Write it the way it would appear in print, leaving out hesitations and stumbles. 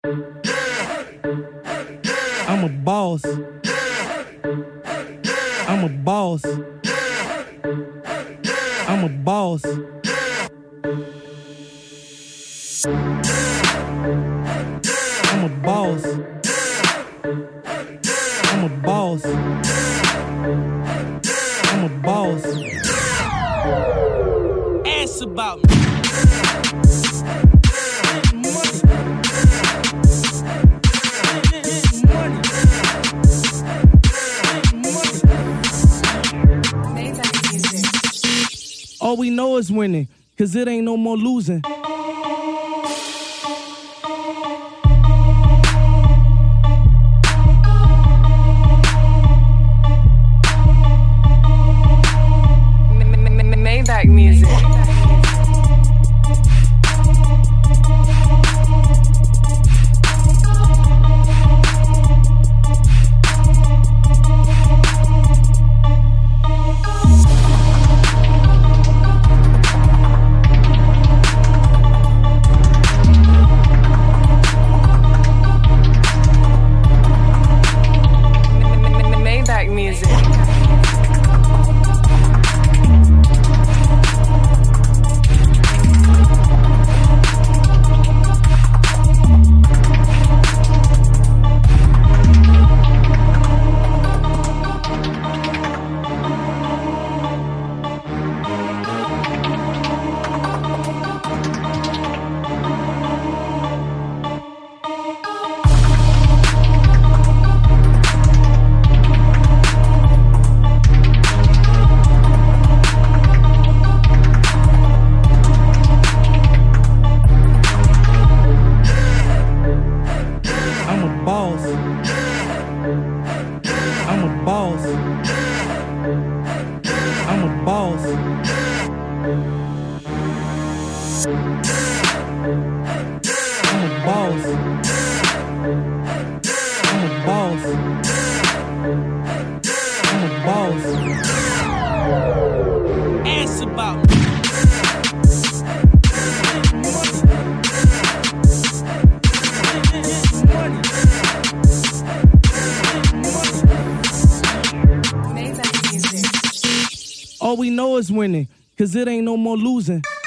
I'm a boss. I'm a boss. I'm a boss. I'm a boss. I'm a boss. I'm a boss. Ask about me. All we know is winning, cause it ain't no more losing. Maybach music. I'm a boss. I'm a boss. I'm a boss. I'm a boss. I'm a boss. I'm a boss. Ask about me. All we know is winning, cause it ain't no more losing.